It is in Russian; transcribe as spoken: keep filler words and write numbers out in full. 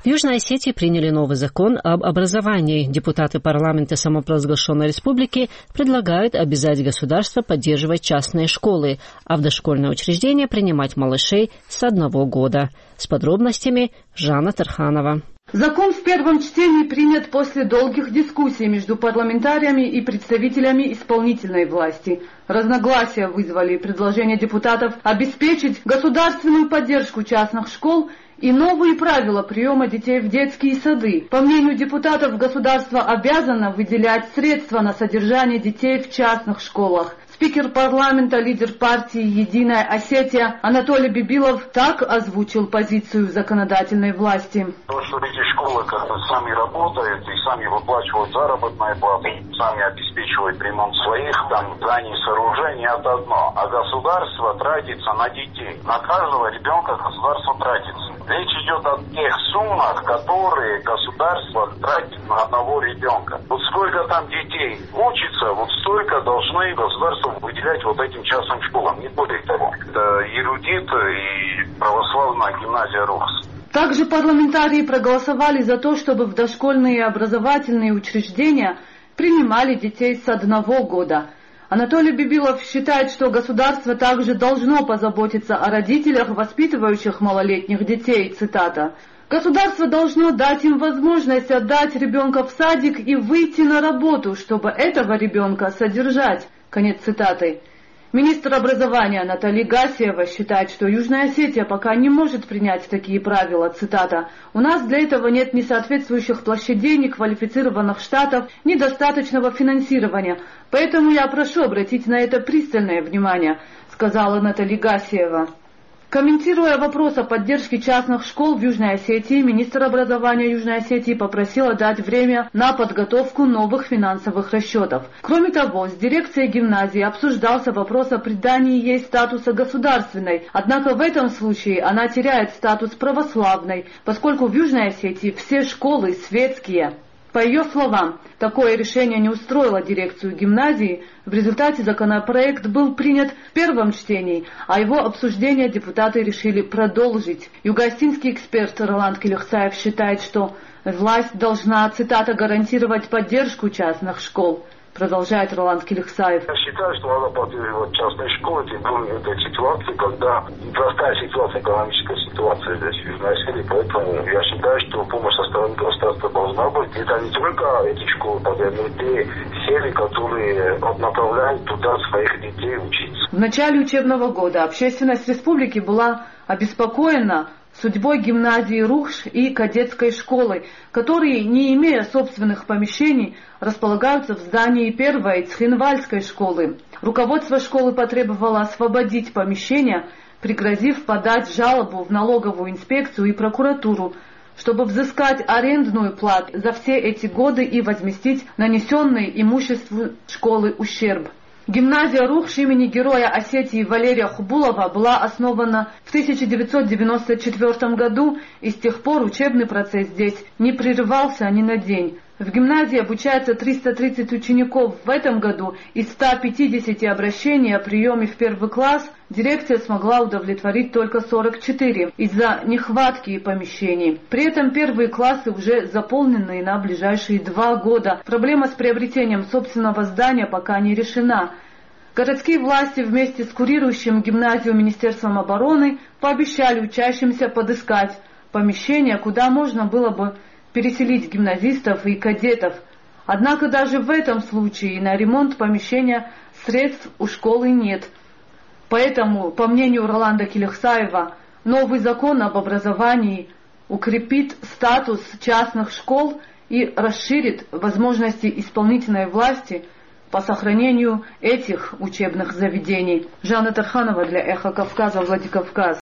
В Южной Осетии приняли новый закон об образовании. Депутаты парламента самопровозглашенной республики предлагают обязать государство поддерживать частные школы, а в дошкольное учреждение принимать малышей с одного года. С подробностями Жанна Тарханова. Закон в первом чтении принят после долгих дискуссий между парламентариями и представителями исполнительной власти. Разногласия вызвали предложение депутатов обеспечить государственную поддержку частных школ и новые правила приема детей в детские сады. По мнению депутатов, государство обязано выделять средства на содержание детей в частных школах. Спикер парламента, лидер партии «Единая Осетия» Анатолий Бибилов так озвучил позицию законодательной власти. То, что эти школы как-то сами работают и сами выплачивают заработные платы, сами обеспечивают ремонт своих там зданий, сооружений, это одно. А государство тратится на детей. На каждого ребенка государство тратится. Речь идет о тех суммах, которые государство тратит на одного ребенка. Вот сколько там детей учится, вот столько должны государство выделять вот этим частным школам, не более того. Это эрудит и православная гимназия РУХС. Также парламентарии проголосовали за то, чтобы в дошкольные образовательные учреждения принимали детей с одного года. Анатолий Бибилов считает, что государство также должно позаботиться о родителях, воспитывающих малолетних детей, цитата. Государство должно дать им возможность отдать ребенка в садик и выйти на работу, чтобы этого ребенка содержать. Конец цитаты. Министр образования Наталья Гасиева считает, что Южная Осетия пока не может принять такие правила, цитата. «У нас для этого нет ни соответствующих площадей, ни квалифицированных штатов, ни достаточного финансирования. Поэтому я прошу обратить на это пристальное внимание», сказала Наталья Гасиева. Комментируя вопрос о поддержке частных школ в Южной Осетии, министр образования Южной Осетии попросила дать время на подготовку новых финансовых расчетов. Кроме того, с дирекцией гимназии обсуждался вопрос о придании ей статуса государственной, однако в этом случае она теряет статус православной, поскольку в Южной Осетии все школы светские. По ее словам, такое решение не устроило дирекцию гимназии. В результате законопроект был принят в первом чтении, а его обсуждение депутаты решили продолжить. Юго-осетинский эксперт Роланд Келехсаев считает, что власть должна, цитата, гарантировать поддержку частных школ. Продолжает Роланд Келехсаев. Я считаю, что надо поддерживать частные школы, тем более в этой ситуации, когда непростая ситуация, экономическая ситуация здесь в Южной Осетии, поэтому я считаю, что помощь со стороны государства должна быть. Это не только эти школы поддерживают, но и семьи, которые направляют туда своих детей учиться. В начале учебного года общественность республики была обеспокоена судьбой гимназии РУХС и кадетской школы, которые, не имея собственных помещений, располагаются в здании первой Цхинвальской школы. Руководство школы потребовало освободить помещения, пригрозив подать жалобу в налоговую инспекцию и прокуратуру, чтобы взыскать арендную плату за все эти годы и возместить нанесенный имуществу школы ущерб. Гимназия РУХС имени героя Осетии Валерия Хубулова была основана в тысяча девятьсот девяносто четвёртом году, и с тех пор учебный процесс здесь не прерывался ни на день. В гимназии обучается триста тридцать учеников. В этом году из ста пятидесяти обращений о приеме в первый класс дирекция смогла удовлетворить только сорок четыре из-за нехватки помещений. При этом первые классы уже заполнены на ближайшие два года. Проблема с приобретением собственного здания пока не решена. Городские власти вместе с курирующим гимназию Министерством обороны пообещали учащимся подыскать помещение, куда можно было бы переселить гимназистов и кадетов. Однако даже в этом случае на ремонт помещения средств у школы нет. Поэтому, по мнению Роланда Келехсаева, новый закон об образовании укрепит статус частных школ и расширит возможности исполнительной власти по сохранению этих учебных заведений. Жанна Тарханова для Эхо Кавказа, Владикавказ.